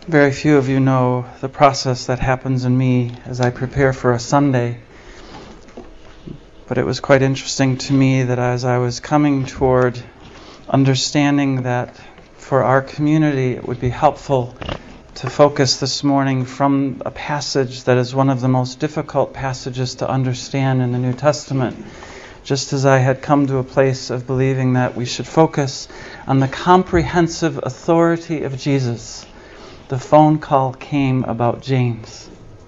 Very few of you know the process that happens in me as I prepare for a Sunday. But it was quite interesting to me that as I was coming toward understanding that for our community it would be helpful to focus this morning from a passage that is one of the most difficult passages to understand in the New Testament. Just as I had come to a place of believing that we should focus on the comprehensive authority of Jesus, the phone call came about James.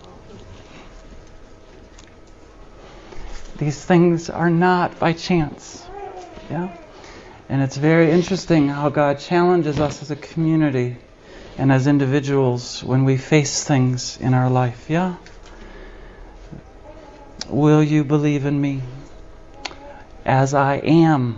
These things are not by chance. Yeah? And it's very interesting how God challenges us as a community and as individuals when we face things in our life. Yeah? Will you believe in me as I am?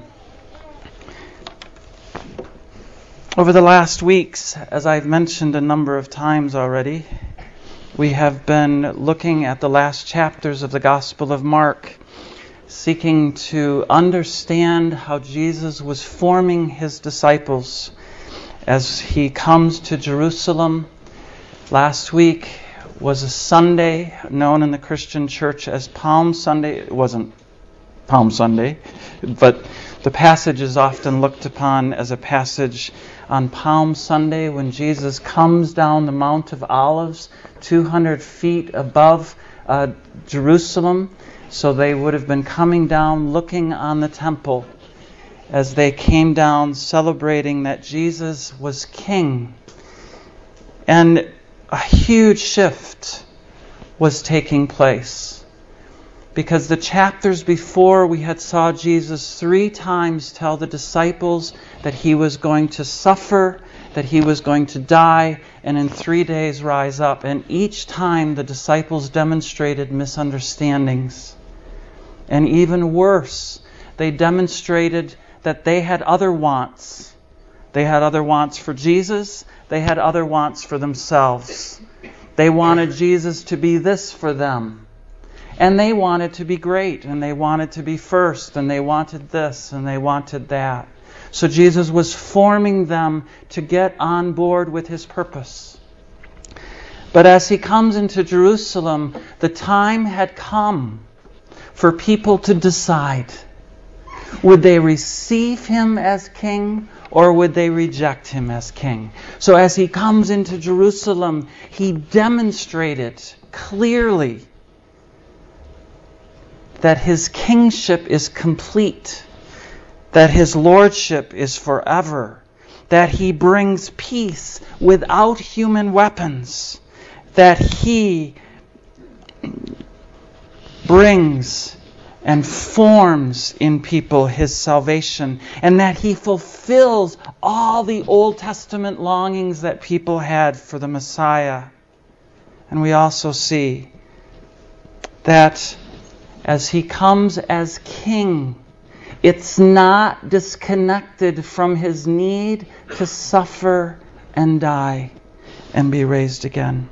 Over the last weeks, as I've mentioned a number of times already, we have been looking at the last chapters of the Gospel of Mark, seeking to understand how Jesus was forming his disciples as he comes to Jerusalem. Last week was a Sunday known in the Christian church as Palm Sunday. It wasn't Palm Sunday, but the passage is often looked upon as a passage on Palm Sunday when Jesus comes down the Mount of Olives 200 feet above Jerusalem. So they would have been coming down looking on the temple as they came down celebrating that Jesus was king. And a huge shift was taking place. Because the chapters before we had saw Jesus 3 times tell the disciples that he was going to suffer, that he was going to die, and in 3 days rise up. And each time the disciples demonstrated misunderstandings. And even worse, they demonstrated that they had other wants. They had other wants for Jesus. They had other wants for themselves. They wanted Jesus to be this for them. And they wanted to be great, and they wanted to be first, and they wanted this, and they wanted that. So Jesus was forming them to get on board with his purpose. But as he comes into Jerusalem, the time had come for people to decide. Would they receive him as king, or would they reject him as king? So as he comes into Jerusalem, he demonstrated clearly that his kingship is complete, that his lordship is forever, that he brings peace without human weapons, that he brings and forms in people his salvation, and that he fulfills all the Old Testament longings that people had for the Messiah. And we also see that as he comes as king, it's not disconnected from his need to suffer and die and be raised again.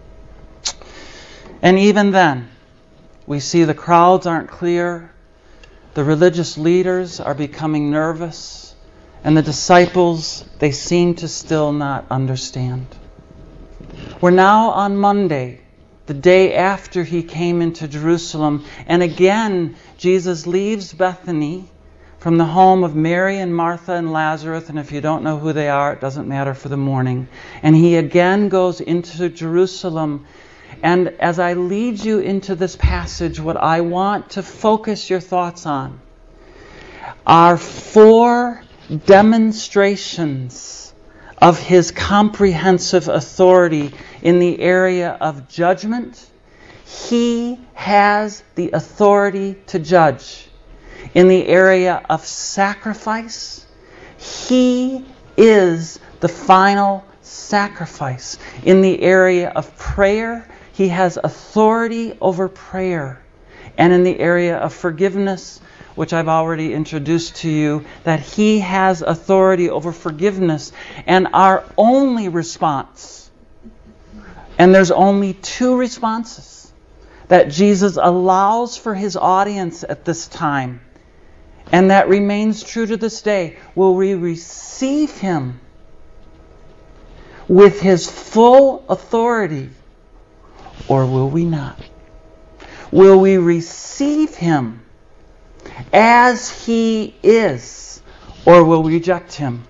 And even then, we see the crowds aren't clear, the religious leaders are becoming nervous, and the disciples, they seem to still not understand. We're now on Monday, the day after he came into Jerusalem, and again Jesus leaves Bethany from the home of Mary and Martha and Lazarus, and if you don't know who they are, it doesn't matter for the morning. And he again goes into Jerusalem. And as I lead you into this passage, what I want to focus your thoughts on are 4 demonstrations of his comprehensive authority in the area of judgment. He has the authority to judge. In the area of sacrifice, he is the final sacrifice. In the area of prayer, he has authority over prayer. And in the area of forgiveness, which I've already introduced to you, that he has authority over forgiveness. And our only response, and there's only 2 responses that Jesus allows for his audience at this time, and that remains true to this day. Will we receive him? with His full authority, or will we not? Will we receive Him as He is, or will we reject Him?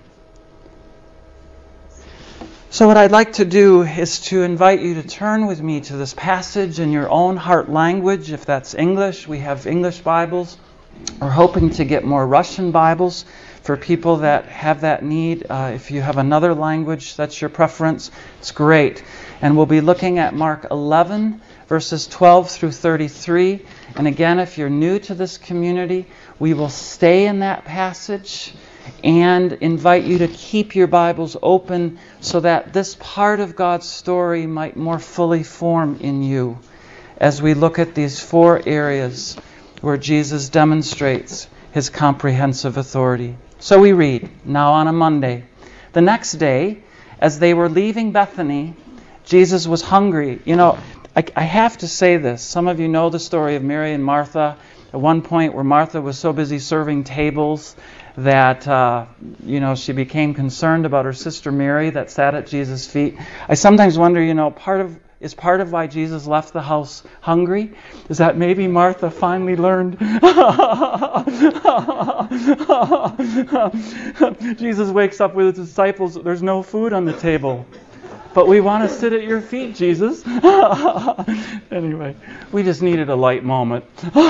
So what I'd like to do is to invite you to turn with me to this passage in your own heart language. If that's English, we have English Bibles. We're hoping to get more Russian Bibles for people that have that need. If you have another language, that's your preference, it's great. And we'll be looking at Mark 11, verses 12 through 33. And again, if you're new to this community, we will stay in that passage and invite you to keep your Bibles open so that this part of God's story might more fully form in you as we look at these 4 areas where Jesus demonstrates His comprehensive authority. So we read, now on a Monday. The next day, as they were leaving Bethany, Jesus was hungry. You know, I have to say this. Some of you know the story of Mary and Martha. At one point where Martha was so busy serving tables that, she became concerned about her sister Mary that sat at Jesus' feet. I sometimes wonder, part of why Jesus left the house hungry is that maybe Martha finally learned. Jesus wakes up with His disciples. There's no food on the table. But we want to sit at your feet, Jesus. Anyway, we just needed a light moment.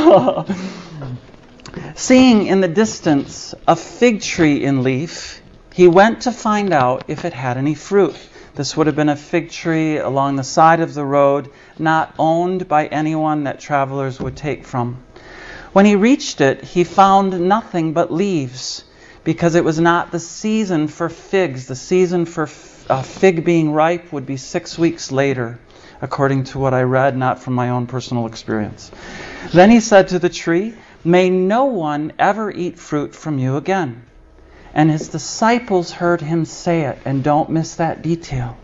Seeing in the distance a fig tree in leaf, He went to find out if it had any fruit. This would have been a fig tree along the side of the road, not owned by anyone that travelers would take from. When He reached it, He found nothing but leaves, because it was not the season for figs. The season for fig being ripe would be 6 weeks later, according to what I read, not from my own personal experience. Then He said to the tree, "May no one ever eat fruit from you again." And His disciples heard Him say it, and don't miss that detail.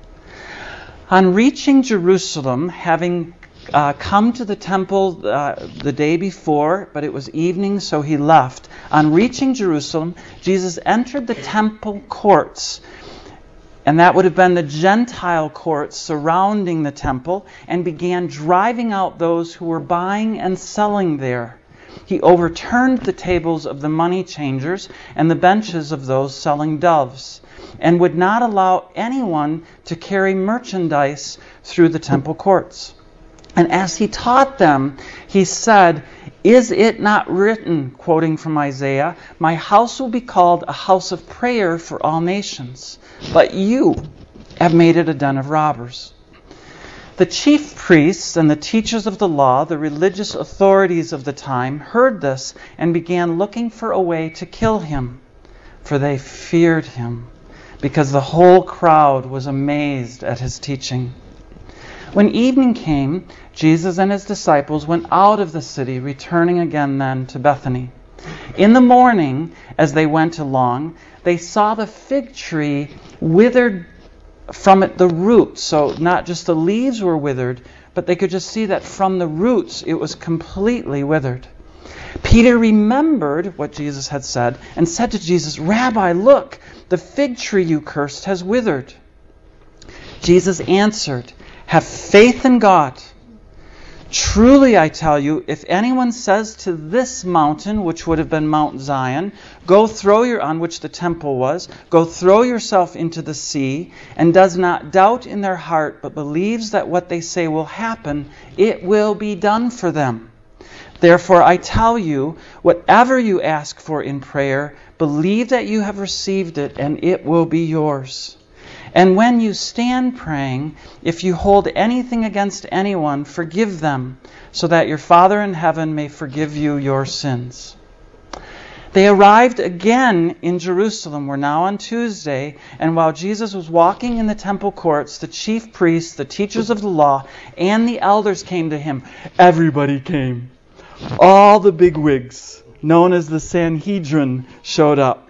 On reaching Jerusalem, having come to the temple the day before, but it was evening, so He left. On reaching Jerusalem, Jesus entered the temple courts, and that would have been the Gentile courts surrounding the temple, and began driving out those who were buying and selling there. He overturned the tables of the money changers and the benches of those selling doves, and would not allow anyone to carry merchandise through the temple courts. And as He taught them, He said, "Is it not written," quoting from Isaiah, "My house will be called a house of prayer for all nations, but you have made it a den of robbers." The chief priests and the teachers of the law, the religious authorities of the time, heard this and began looking for a way to kill Him, for they feared Him, because the whole crowd was amazed at His teaching. When evening came, Jesus and His disciples went out of the city, returning again then to Bethany. In the morning, as they went along, they saw the fig tree withered from it, the roots. So not just the leaves were withered, but they could just see that from the roots it was completely withered. Peter remembered what Jesus had said and said to Jesus, "Rabbi, look, the fig tree you cursed has withered." Jesus answered, "Have faith in God. Truly I tell you, if anyone says to this mountain," which would have been Mount Zion, on which the temple was, "Go throw yourself into the sea," and does not doubt in their heart, but believes that what they say will happen, it will be done for them. Therefore I tell you, whatever you ask for in prayer, believe that you have received it, and it will be yours. And when you stand praying, if you hold anything against anyone, forgive them, so that your Father in heaven may forgive you your sins. They arrived again in Jerusalem. We're now on Tuesday, and while Jesus was walking in the temple courts, the chief priests, the teachers of the law, and the elders came to Him. Everybody came. All the bigwigs, known as the Sanhedrin, showed up.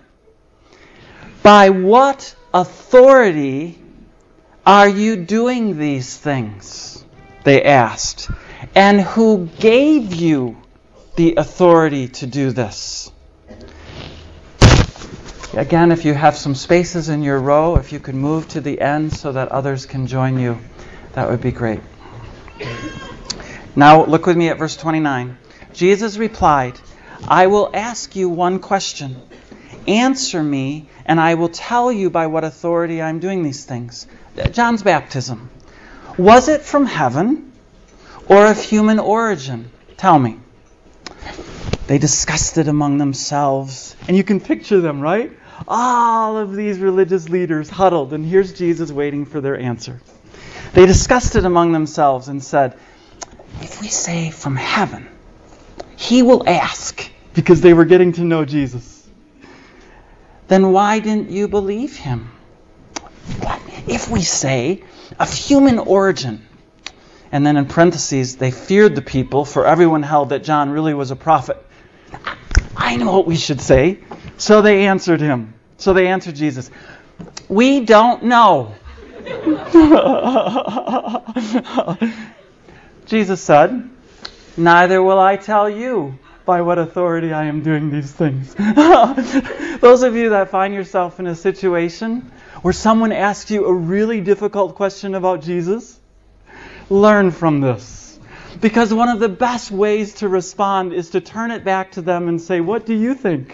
"By what authority are you doing these things?" they asked. "And who gave you the authority to do this?" Again, if you have some spaces in your row, if you could move to the end so that others can join you, that would be great. Now, look with me at verse 29. Jesus replied, "I will ask you one question. Answer me, and I will tell you by what authority I'm doing these things." John's baptism. Was it from heaven or of human origin? Tell me. They discussed it among themselves. And you can picture them, right? All of these religious leaders huddled, and here's Jesus waiting for their answer. They discussed it among themselves and said, "If we say from heaven, he will ask," because they were getting to know Jesus. "Then why didn't you believe him? What if we say of human origin?" And then in parentheses, they feared the people, for everyone held that John really was a prophet. "I know what we should say." So they answered him. So they answered Jesus, "We don't know." Jesus said, "Neither will I tell you by what authority I am doing these things." Those of you that find yourself in a situation where someone asks you a really difficult question about Jesus, learn from this. Because one of the best ways to respond is to turn it back to them and say, "What do you think?"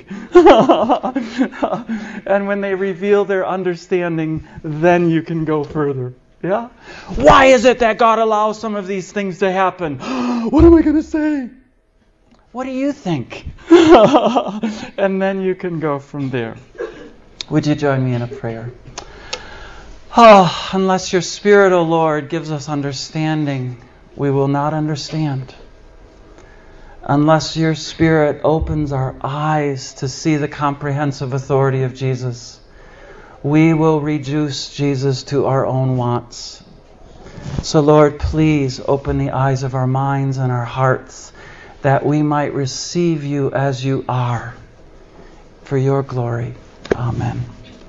And when they reveal their understanding, then you can go further. Yeah? "Why is it that God allows some of these things to happen?" "What am I going to say?" "What do you think?" And then you can go from there. Would you join me in a prayer? Oh, unless your Spirit, O Lord, gives us understanding, we will not understand. Unless your Spirit opens our eyes to see the comprehensive authority of Jesus, we will reduce Jesus to our own wants. So, Lord, please open the eyes of our minds and our hearts that we might receive you as you are, for your glory. Amen.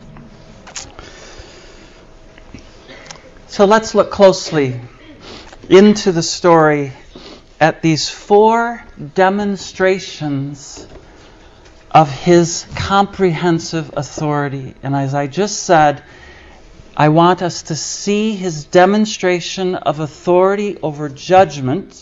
So let's look closely into the story at these 4 demonstrations of his comprehensive authority. And as I just said, I want us to see his demonstration of authority over judgment,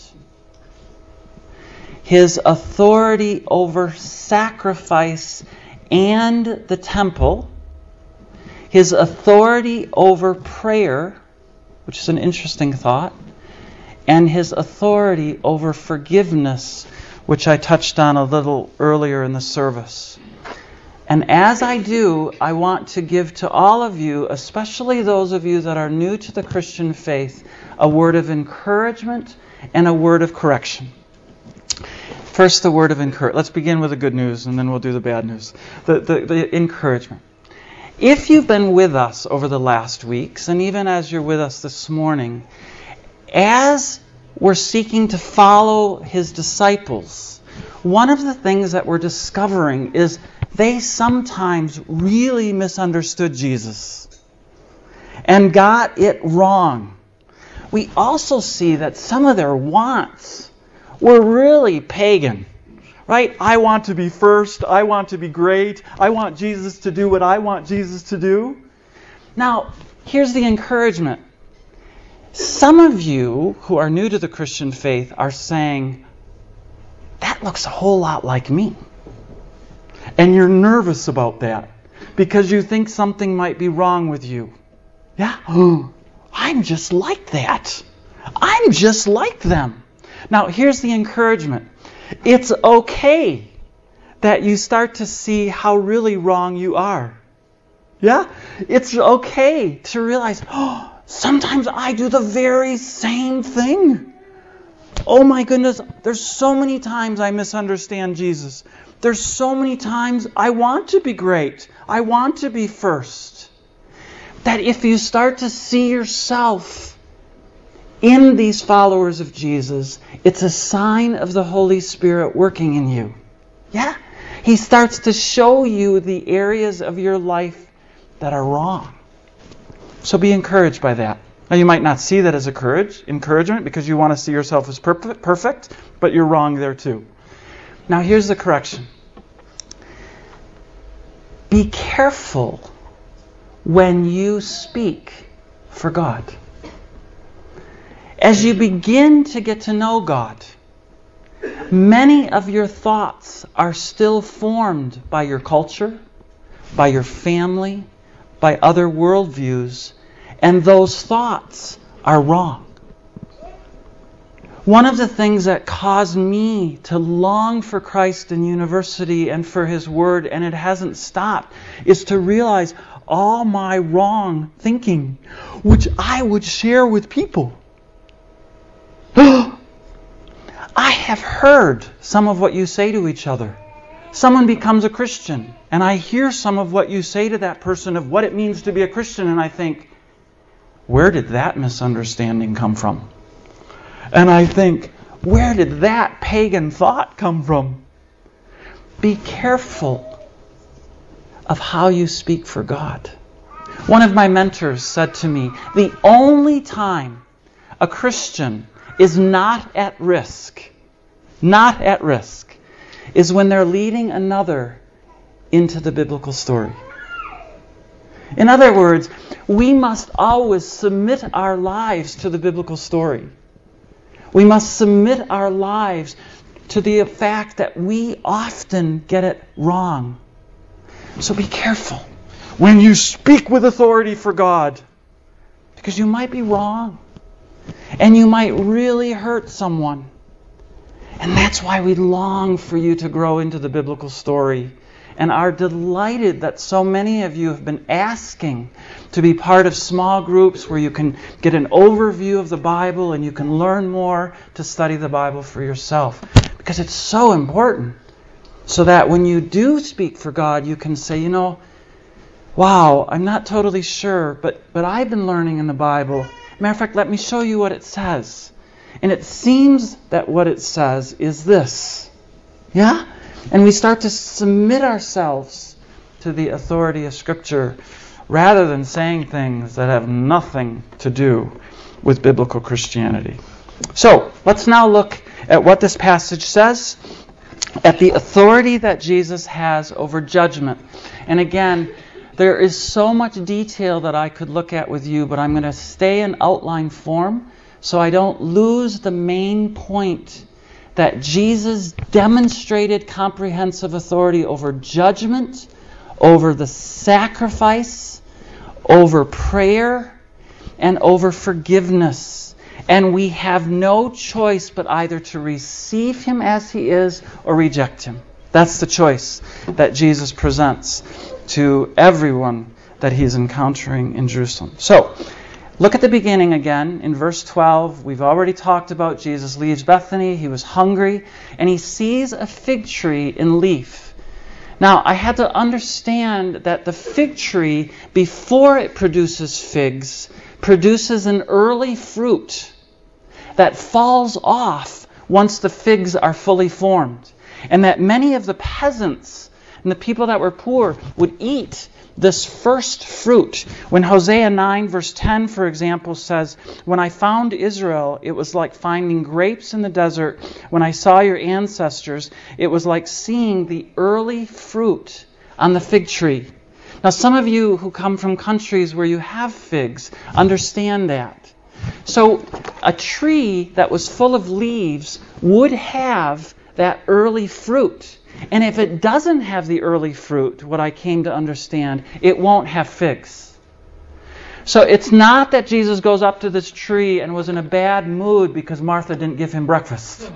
his authority over sacrifice and the temple, his authority over prayer, which is an interesting thought, and his authority over forgiveness, which I touched on a little earlier in the service. And as I do, I want to give to all of you, especially those of you that are new to the Christian faith, a word of encouragement and a word of correction. First, the word of encouragement. Let's begin with the good news, and then we'll do the bad news. The encouragement. If you've been with us over the last weeks, and even as you're with us this morning, as we're seeking to follow his disciples, one of the things that we're discovering is they sometimes really misunderstood Jesus and got it wrong. We also see that some of their wants were really pagan. Right? I want to be first. I want to be great. I want Jesus to do what I want Jesus to do. Now, here's the encouragement. Some of you who are new to the Christian faith are saying, "That looks a whole lot like me." And you're nervous about that because you think something might be wrong with you. Yeah? I'm just like that. I'm just like them. Now, here's the encouragement. It's okay that you start to see how really wrong you are. Yeah? It's okay to realize, sometimes I do the very same thing. Oh my goodness, there's so many times I misunderstand Jesus. There's so many times I want to be great. I want to be first. That if you start to see yourself in these followers of Jesus, it's a sign of the Holy Spirit working in you. Yeah? He starts to show you the areas of your life that are wrong. So be encouraged by that. Now, you might not see that as encouragement because you want to see yourself as perfect, but you're wrong there too. Now, here's the correction. Be careful when you speak for God. As you begin to get to know God, many of your thoughts are still formed by your culture, by your family, by other worldviews, and those thoughts are wrong. One of the things that caused me to long for Christ in university and for His Word, and it hasn't stopped, is to realize all my wrong thinking, which I would share with people. I have heard some of what you say to each other. Someone becomes a Christian, and I hear some of what you say to that person of what it means to be a Christian, and I think, where did that misunderstanding come from? And I think, where did that pagan thought come from? Be careful of how you speak for God. One of my mentors said to me, the only time a Christian is not at risk, is when they're leading another into the biblical story. In other words, we must always submit our lives to the biblical story. We must submit our lives to the fact that we often get it wrong. So be careful when you speak with authority for God, because you might be wrong. And you might really hurt someone. And that's why we long for you to grow into the biblical story. And are delighted that so many of you have been asking to be part of small groups where you can get an overview of the Bible and you can learn more to study the Bible for yourself. Because it's so important. So that when you do speak for God, you can say, wow, I'm not totally sure, but I've been learning in the Bible. Matter of fact, let me show you what it says. And it seems that what it says is this. Yeah? And we start to submit ourselves to the authority of Scripture rather than saying things that have nothing to do with biblical Christianity. So, let's now look at what this passage says, at the authority that Jesus has over judgment. And again, there is so much detail that I could look at with you, but I'm going to stay in outline form so I don't lose the main point that Jesus demonstrated comprehensive authority over judgment, over the sacrifice, over prayer, and over forgiveness. And we have no choice but either to receive Him as He is or reject Him. That's the choice that Jesus presents to everyone that He's encountering in Jerusalem. So, look at the beginning again in verse 12. We've already talked about Jesus leaves Bethany. He was hungry, and He sees a fig tree in leaf. Now, I had to understand that the fig tree, before it produces figs, produces an early fruit that falls off once the figs are fully formed. And that many of the peasants and the people that were poor would eat this first fruit. When Hosea 9 verse 10, for example, says, "When I found Israel, it was like finding grapes in the desert. When I saw your ancestors, it was like seeing the early fruit on the fig tree." Now, some of you who come from countries where you have figs understand that. So, a tree that was full of leaves would have that early fruit. And if it doesn't have the early fruit, what I came to understand, it won't have figs. So it's not that Jesus goes up to this tree and was in a bad mood because Martha didn't give Him breakfast.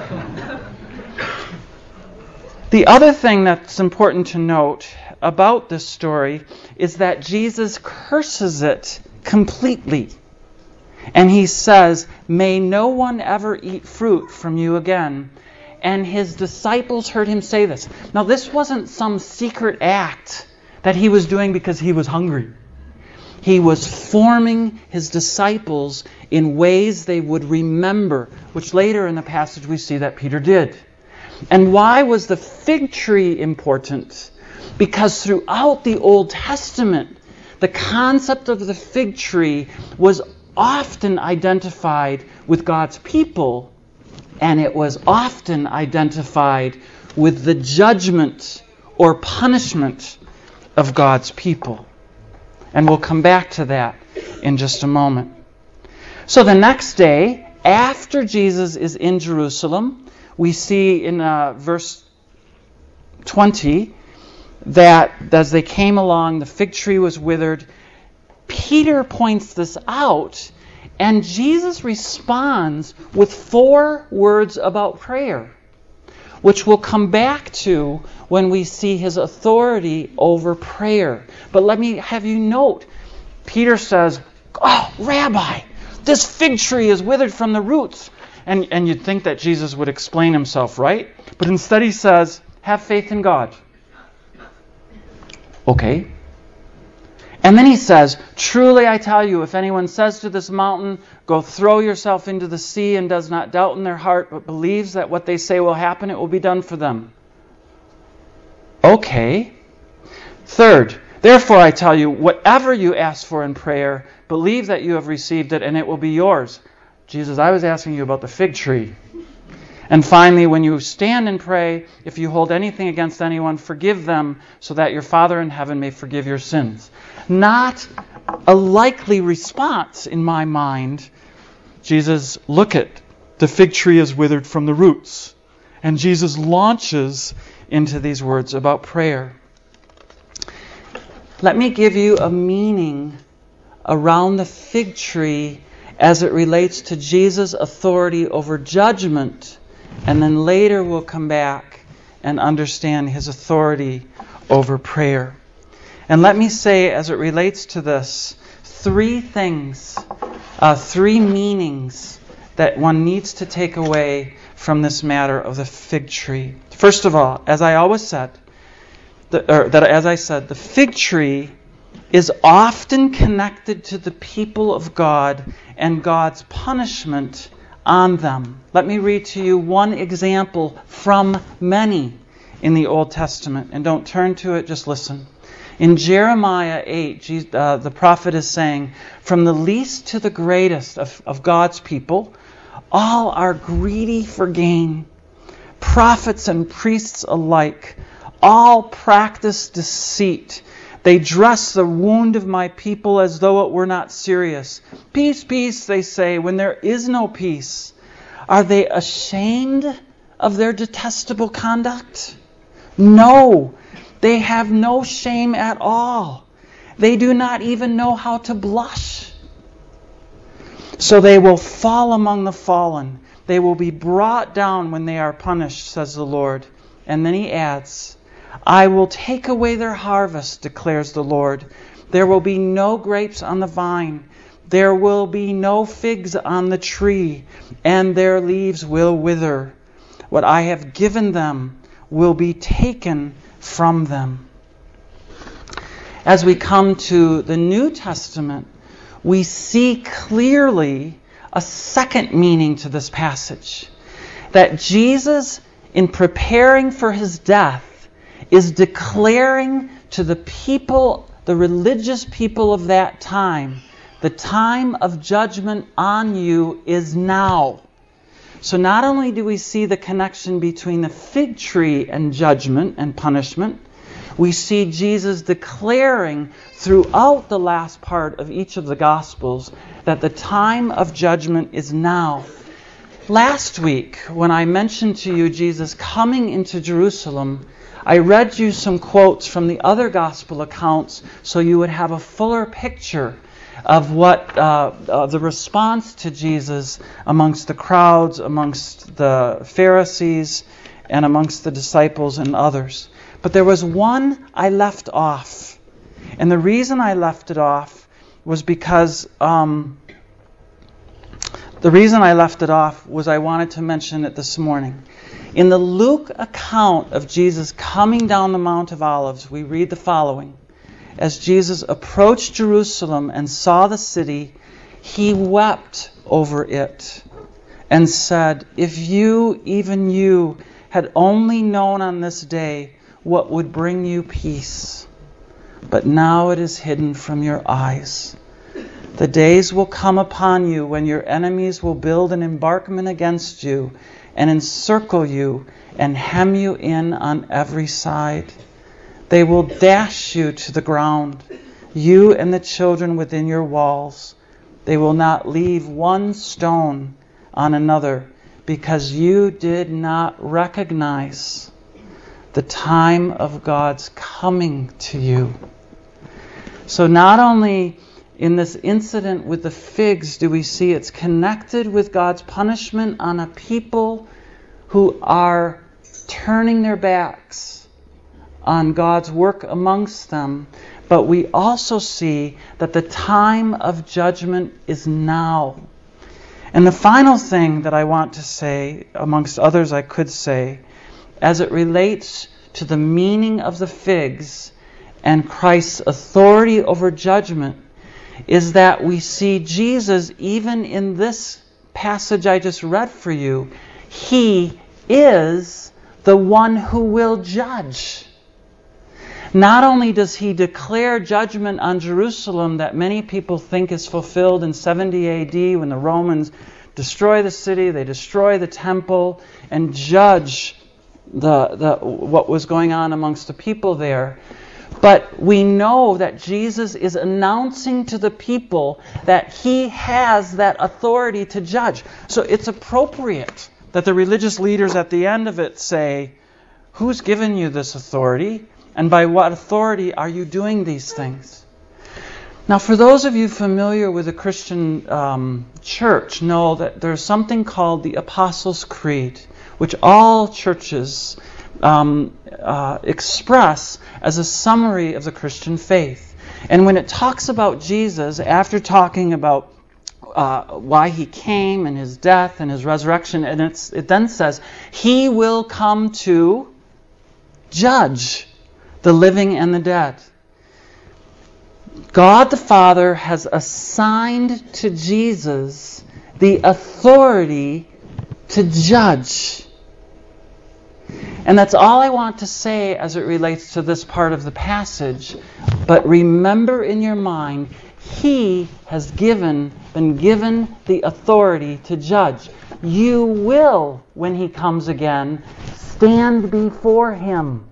The other thing that's important to note about this story is that Jesus curses it completely. And He says, "May no one ever eat fruit from you again." And His disciples heard Him say this. Now, this wasn't some secret act that He was doing because He was hungry. He was forming His disciples in ways they would remember, which later in the passage we see that Peter did. And why was the fig tree important? Because throughout the Old Testament, the concept of the fig tree was often identified with God's people, and it was often identified with the judgment or punishment of God's people. And we'll come back to that in just a moment. So the next day, after Jesus is in Jerusalem, we see in verse 20 that as they came along, the fig tree was withered. Peter points this out, and Jesus responds with 4 words about prayer, which we'll come back to when we see his authority over prayer. But let me have you note, Peter says, "Oh, Rabbi, this fig tree is withered from the roots." And you'd think that Jesus would explain himself, right? But instead he says, "Have faith in God." Okay. And then he says, "Truly I tell you, if anyone says to this mountain, 'Go throw yourself into the sea,' and does not doubt in their heart, but believes that what they say will happen, it will be done for them." Okay. Third, "Therefore I tell you, whatever you ask for in prayer, believe that you have received it, and it will be yours." Jesus, I was asking you about the fig tree. "And finally, when you stand and pray, if you hold anything against anyone, forgive them, so that your Father in heaven may forgive your sins." Not a likely response in my mind. Jesus, look it, the fig tree is withered from the roots. And Jesus launches into these words about prayer. Let me give you a meaning around the fig tree as it relates to Jesus' authority over judgment. And then later we'll come back and understand his authority over prayer. And let me say, as it relates to this, 3 things, 3 meanings that one needs to take away from this matter of the fig tree. First of all, as I said, the fig tree is often connected to the people of God and God's punishment on them. Let me read to you one example from many in the Old Testament. And don't turn to it, just listen. In Jeremiah 8, the prophet is saying, "From the least to the greatest of God's people, all are greedy for gain. Prophets and priests alike, all practice deceit. They dress the wound of my people as though it were not serious. Peace, peace, they say, when there is no peace. Are they ashamed of their detestable conduct? No, they have no shame at all. They do not even know how to blush. So they will fall among the fallen. They will be brought down when they are punished, says the Lord." And then he adds, "I will take away their harvest, declares the Lord. There will be no grapes on the vine. There will be no figs on the tree, and their leaves will wither. What I have given them will be taken from them." As we come to the New Testament, we see clearly a second meaning to this passage. That Jesus, in preparing for his death, is declaring to the people, the religious people of that time, the time of judgment on you is now. So not only do we see the connection between the fig tree and judgment and punishment, we see Jesus declaring throughout the last part of each of the Gospels that the time of judgment is now. Last week, when I mentioned to you Jesus coming into Jerusalem, I read you some quotes from the other Gospel accounts so you would have a fuller picture of what the response to Jesus amongst the crowds, amongst the Pharisees, and amongst the disciples and others. But there was one I left off. And the reason I left it off was because I wanted to mention it this morning. In the Luke account of Jesus coming down the Mount of Olives, we read the following. As Jesus approached Jerusalem and saw the city, he wept over it and said, "If you, even you, had only known on this day what would bring you peace. But now it is hidden from your eyes. The days will come upon you when your enemies will build an embankment against you and encircle you and hem you in on every side. They will dash you to the ground, you and the children within your walls. They will not leave one stone on another, because you did not recognize the time of God's coming to you. So not only in this incident with the figs do we see it's connected with God's punishment on a people who are turning their backs on God's work amongst them, but we also see that the time of judgment is now. And the final thing that I want to say, amongst others I could say, as it relates to the meaning of the figs and Christ's authority over judgment, is that we see Jesus, even in this passage I just read for you, He is the one who will judge. Not only does He declare judgment on Jerusalem that many people think is fulfilled in 70 AD when the Romans destroy the city, they destroy the temple, and judge what was going on amongst the people there. But we know that Jesus is announcing to the people that He has that authority to judge. So it's appropriate that the religious leaders at the end of it say, who's given you this authority? And by what authority are you doing these things? Now, for those of you familiar with the Christian church, know that there's something called the Apostles' Creed, which all churches express as a summary of the Christian faith. And when it talks about Jesus, after talking about why He came and His death and His resurrection, and it then says, He will come to judge the living and the dead. God the Father has assigned to Jesus the authority to judge. And that's all I want to say as it relates to this part of the passage. But remember in your mind, He has been given the authority to judge. You will, when He comes again, stand before Him.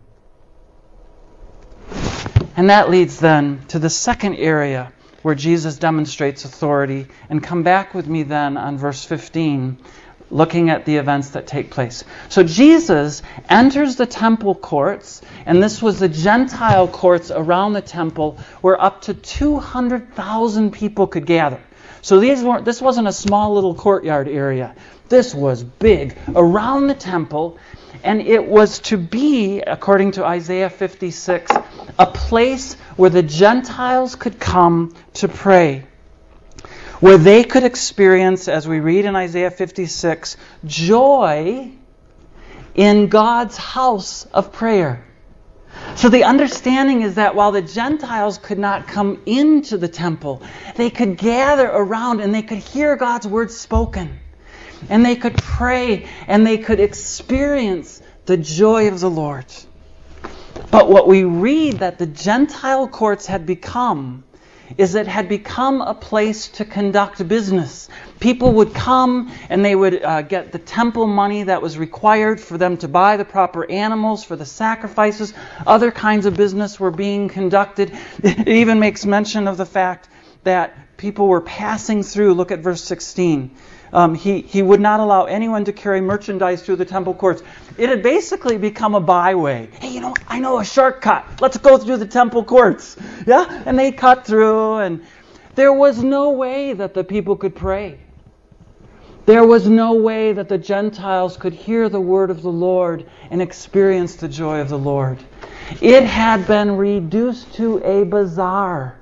And that leads then to the second area where Jesus demonstrates authority. And come back with me then on verse 15, looking at the events that take place. So Jesus enters the temple courts, and this was the Gentile courts around the temple where up to 200,000 people could gather. So this wasn't a small little courtyard area. This was big, around the temple, and it was to be, according to Isaiah 56, a place where the Gentiles could come to pray, where they could experience, as we read in Isaiah 56, joy in God's house of prayer. So the understanding is that while the Gentiles could not come into the temple, they could gather around and they could hear God's word spoken. And they could pray and they could experience the joy of the Lord. But what we read that the Gentile courts had become is it had become a place to conduct business. People would come and they would get the temple money that was required for them to buy the proper animals for the sacrifices. Other kinds of business were being conducted. It even makes mention of the fact that people were passing through. Look at verse 16. He would not allow anyone to carry merchandise through the temple courts. It had basically become a byway. Hey, I know a shortcut. Let's go through the temple courts. Yeah? And they cut through, and there was no way that the people could pray. There was no way that the Gentiles could hear the word of the Lord and experience the joy of the Lord. It had been reduced to a bazaar.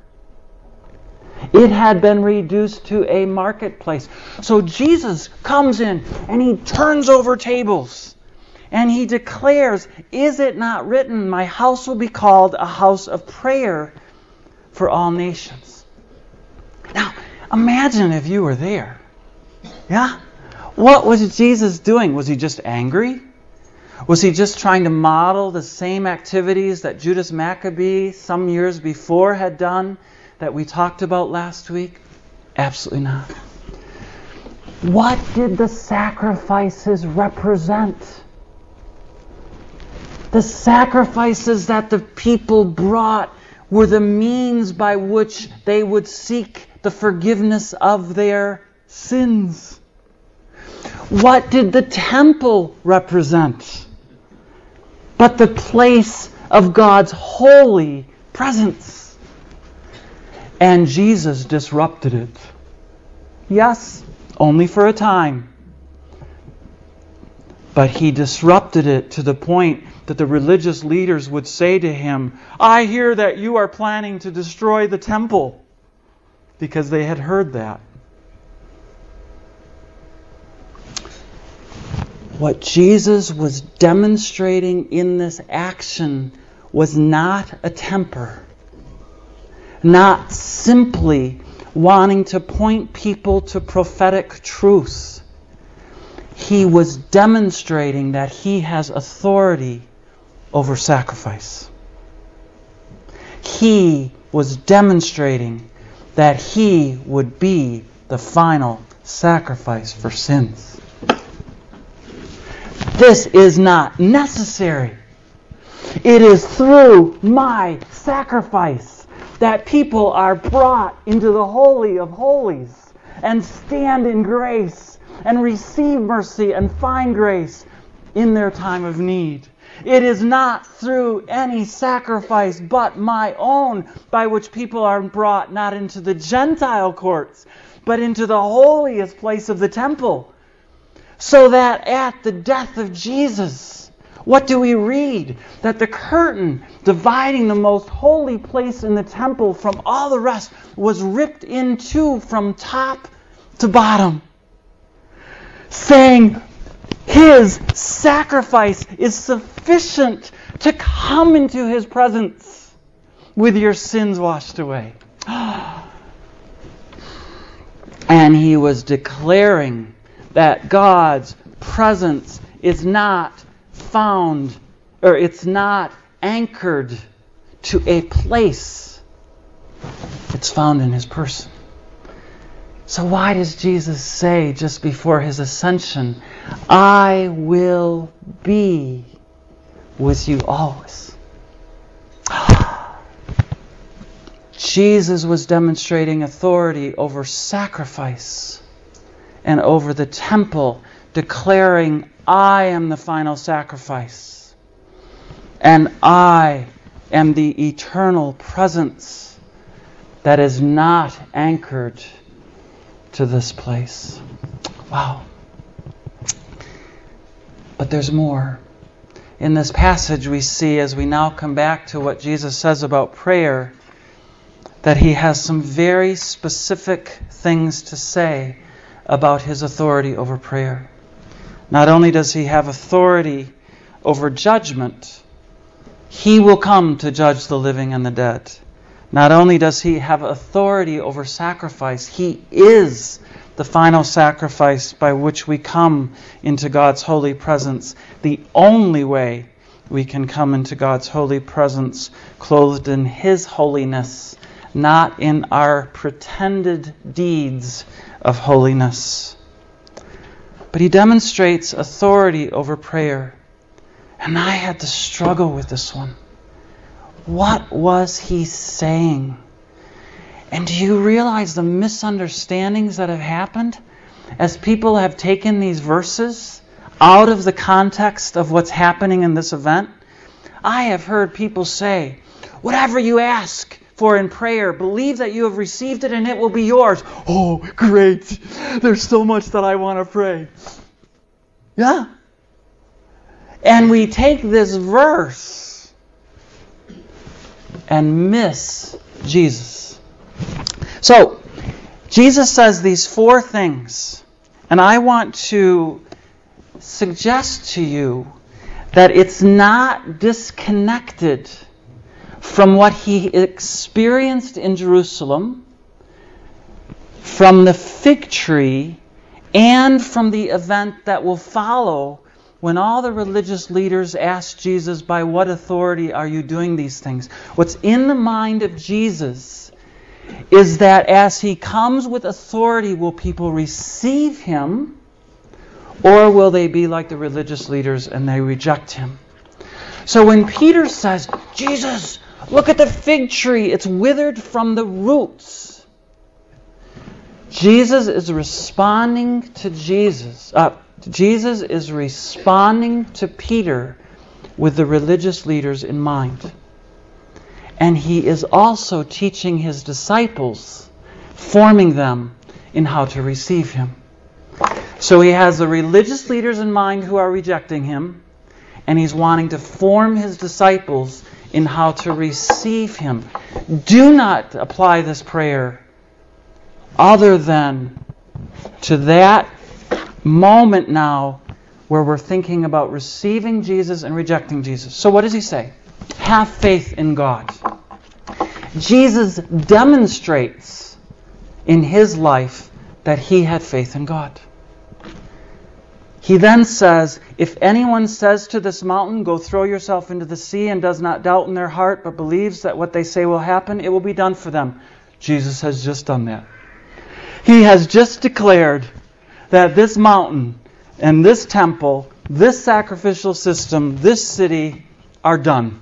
It had been reduced to a marketplace. So Jesus comes in and He turns over tables. And He declares, is it not written, my house will be called a house of prayer for all nations. Now, imagine if you were there. Yeah? What was Jesus doing? Was He just angry? Was He just trying to model the same activities that Judas Maccabee some years before had done that we talked about last week? Absolutely not. What did the sacrifices represent? The sacrifices that the people brought were the means by which they would seek the forgiveness of their sins. What did the temple represent? But the place of God's holy presence. And Jesus disrupted it. Yes, only for a time. But He disrupted it to the point that the religious leaders would say to Him, I hear that you are planning to destroy the temple. Because they had heard that. What Jesus was demonstrating in this action was not a temper, not simply wanting to point people to prophetic truths. He was demonstrating that He has authority over sacrifice. He was demonstrating that He would be the final sacrifice for sins. This is not necessary. It is through my sacrifice that people are brought into the Holy of Holies and stand in grace and receive mercy and find grace in their time of need. It is not through any sacrifice but my own by which people are brought not into the Gentile courts, but into the holiest place of the temple. So that at the death of Jesus, what do we read? That the curtain dividing the most holy place in the temple from all the rest was ripped in two from top to bottom, saying, His sacrifice is sufficient to come into His presence with your sins washed away. And He was declaring that God's presence is not found, or it's not anchored to a place. It's found in His person. So why does Jesus say just before His ascension, I will be with you always? Jesus was demonstrating authority over sacrifice and over the temple, declaring, I am the final sacrifice, and I am the eternal presence that is not anchored to this place. Wow. But there's more. In this passage we see, as we now come back to what Jesus says about prayer, that He has some very specific things to say about His authority over prayer. Not only does He have authority over judgment, He will come to judge the living and the dead. Not only does He have authority over sacrifice, He is the final sacrifice by which we come into God's holy presence. The only way we can come into God's holy presence clothed in His holiness, not in our pretended deeds of holiness. But He demonstrates authority over prayer. And I had to struggle with this one. What was He saying? And do you realize the misunderstandings that have happened as people have taken these verses out of the context of what's happening in this event? I have heard people say, whatever you ask for in prayer, believe that you have received it and it will be yours. Oh, great. There's so much that I want to pray. Yeah. And we take this verse and miss Jesus. So, Jesus says these four things, and I want to suggest to you that it's not disconnected from what He experienced in Jerusalem, from the fig tree, and from the event that will follow when all the religious leaders asked Jesus, by what authority are you doing these things? What's in the mind of Jesus is that as He comes with authority, will people receive Him, or will they be like the religious leaders and they reject Him? So when Peter says, Jesus, look at the fig tree, it's withered from the roots. Jesus is responding to Jesus is responding to Peter with the religious leaders in mind. And he is also teaching his disciples, forming them in how to receive him. So he has the religious leaders in mind who are rejecting him, and he's wanting to form his disciples in how to receive him. Do not apply this prayer other than to that moment now where we're thinking about receiving Jesus and rejecting Jesus. So what does he say? Have faith in God. Jesus demonstrates in his life that he had faith in God. He then says, if anyone says to this mountain, go throw yourself into the sea, and does not doubt in their heart, but believes that what they say will happen, it will be done for them. Jesus has just done that. He has just declared that this mountain and this temple, this sacrificial system, this city are done.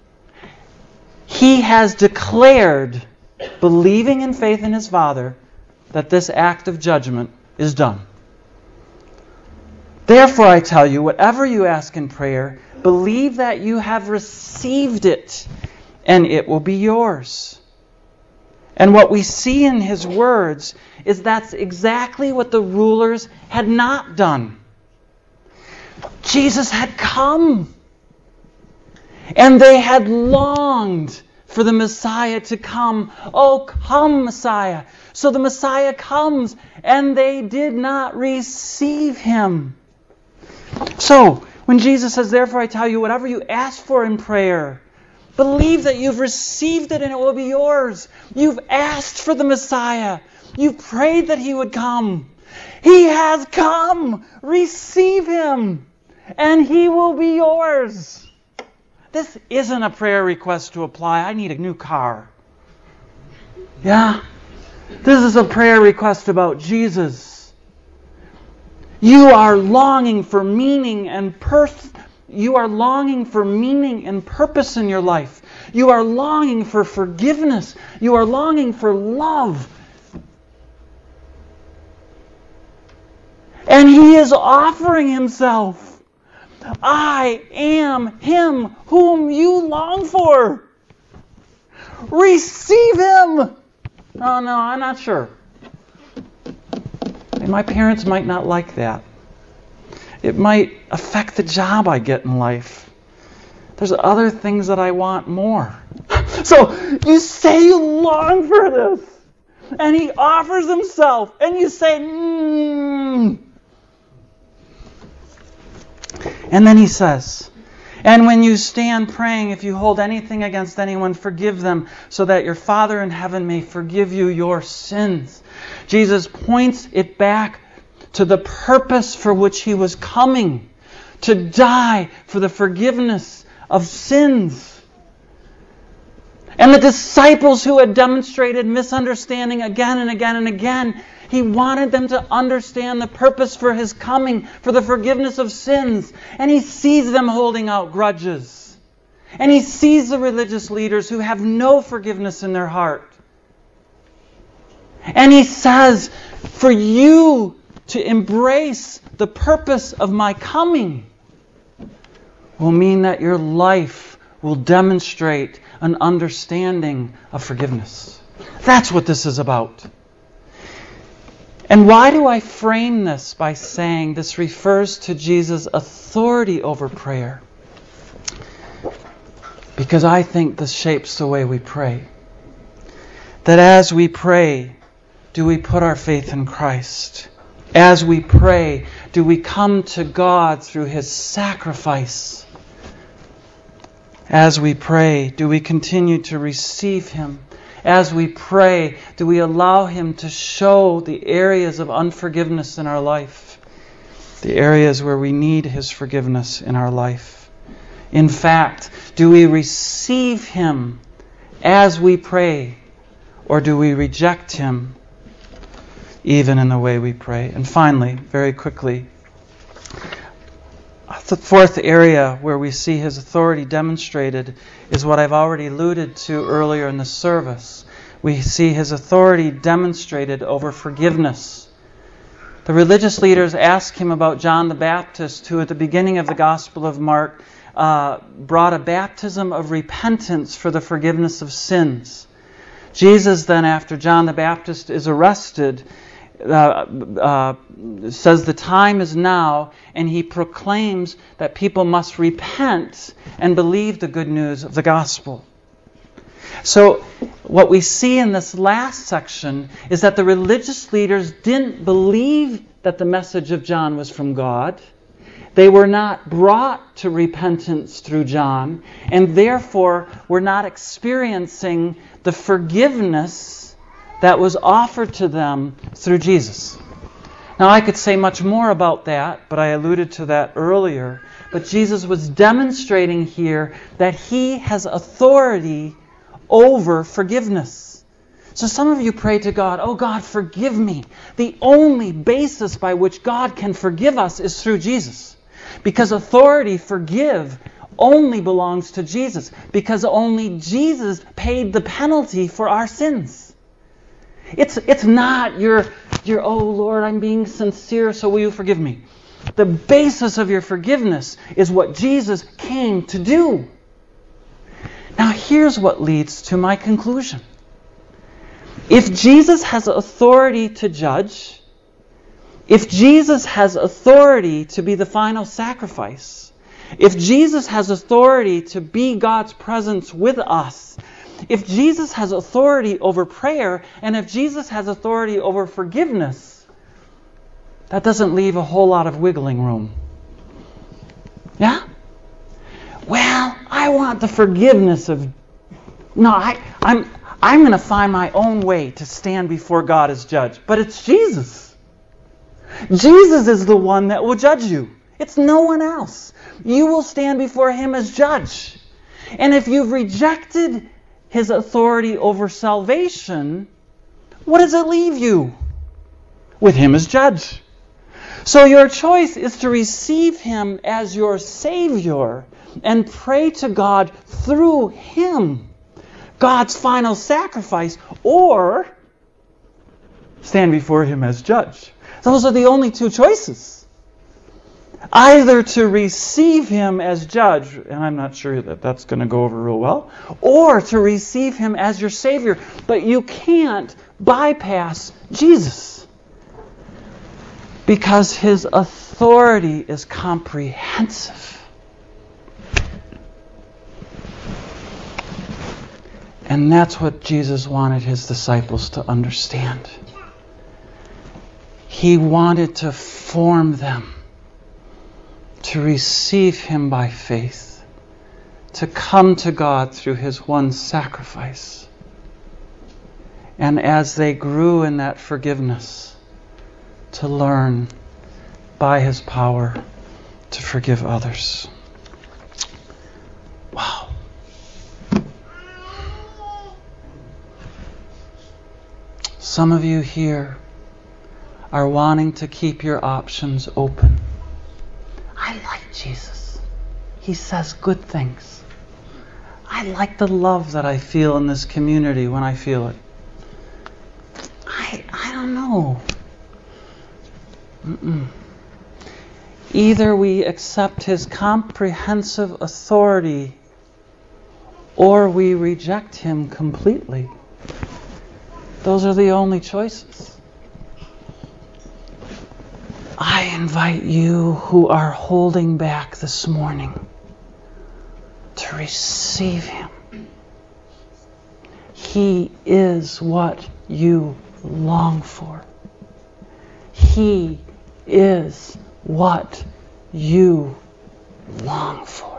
He has declared, believing in faith in his Father, that this act of judgment is done. Therefore, I tell you, whatever you ask in prayer, believe that you have received it, and it will be yours. And what we see in his words is that's exactly what the rulers had not done. Jesus had come, and they had longed for the Messiah to come. Oh, come, Messiah. So the Messiah comes, and they did not receive him. So, when Jesus says, therefore I tell you, whatever you ask for in prayer, believe that you've received it and it will be yours. You've asked for the Messiah. You've prayed that he would come. He has come. Receive him, and he will be yours. This isn't a prayer request to apply, I need a new car. Yeah? This is a prayer request about Jesus. You are longing for meaning and purpose in your life. You are longing for forgiveness. You are longing for love. And he is offering himself. I am him whom you long for. Receive him. Oh no, I'm not sure. My parents might not like that. It might affect the job I get in life. There's other things that I want more. So you say you long for this, and he offers himself, and you say, And then he says, and when you stand praying, if you hold anything against anyone, forgive them, so that your Father in heaven may forgive you your sins. Jesus points it back to the purpose for which he was coming, to die for the forgiveness of sins. And the disciples who had demonstrated misunderstanding again and again and again, he wanted them to understand the purpose for his coming, for the forgiveness of sins. And he sees them holding out grudges. And he sees the religious leaders who have no forgiveness in their heart. And he says, for you to embrace the purpose of my coming will mean that your life will demonstrate an understanding of forgiveness. That's what this is about. And why do I frame this by saying this refers to Jesus' authority over prayer? Because I think this shapes the way we pray. That as we pray, do we put our faith in Christ? As we pray, do we come to God through his sacrifice? As we pray, do we continue to receive him? As we pray, do we allow him to show the areas of unforgiveness in our life? The areas where we need his forgiveness in our life? In fact, do we receive him as we pray? Or do we reject him even in the way we pray? And finally, very quickly, The fourth area where we see His authority demonstrated is what I've already alluded to earlier in the service. We see His authority demonstrated over forgiveness. The religious leaders asked Him about John the Baptist, who at the beginning of the Gospel of Mark brought a baptism of repentance for the forgiveness of sins. Jesus then, after John the Baptist is arrested, says the time is now, and He proclaims that people must repent and believe the good news of the gospel. So what we see in this last section is that the religious leaders didn't believe that the message of John was from God. They were not brought to repentance through John, and therefore were not experiencing the forgiveness that was offered to them through Jesus. Now, I could say much more about that, but I alluded to that earlier. But Jesus was demonstrating here that He has authority over forgiveness. So some of you pray to God, "Oh God, forgive me." The only basis by which God can forgive us is through Jesus. Because authority forgive only belongs to Jesus. Because only Jesus paid the penalty for our sins. It's not your, "Oh Lord, I'm being sincere, so will you forgive me?" The basis of your forgiveness is what Jesus came to do. Now here's what leads to my conclusion. If Jesus has authority to judge, if Jesus has authority to be the final sacrifice, if Jesus has authority to be God's presence with us, if Jesus has authority over prayer, and if Jesus has authority over forgiveness, that doesn't leave a whole lot of wiggling room. Yeah? Well, I want the forgiveness of... No, I'm going to find my own way to stand before God as judge. But it's Jesus. Jesus is the one that will judge you. It's no one else. You will stand before Him as judge. And if you've rejected His authority over salvation, what does it leave you? With Him as judge. So your choice is to receive Him as your Savior and pray to God through Him, God's final sacrifice, or stand before Him as judge. Those are the only two choices. Either to receive Him as judge, and I'm not sure that that's going to go over real well, or to receive Him as your Savior. But you can't bypass Jesus, because His authority is comprehensive. And that's what Jesus wanted His disciples to understand. He wanted to form them to receive Him by faith, to come to God through His one sacrifice. And as they grew in that forgiveness, to learn by His power to forgive others. Wow. Some of you here are wanting to keep your options open. I like Jesus. He says good things. I like the love that I feel in this community when I feel it. I don't know. Either we accept His comprehensive authority or we reject Him completely. Those are the only choices. I invite you who are holding back this morning to receive Him. He is what you long for. He is what you long for.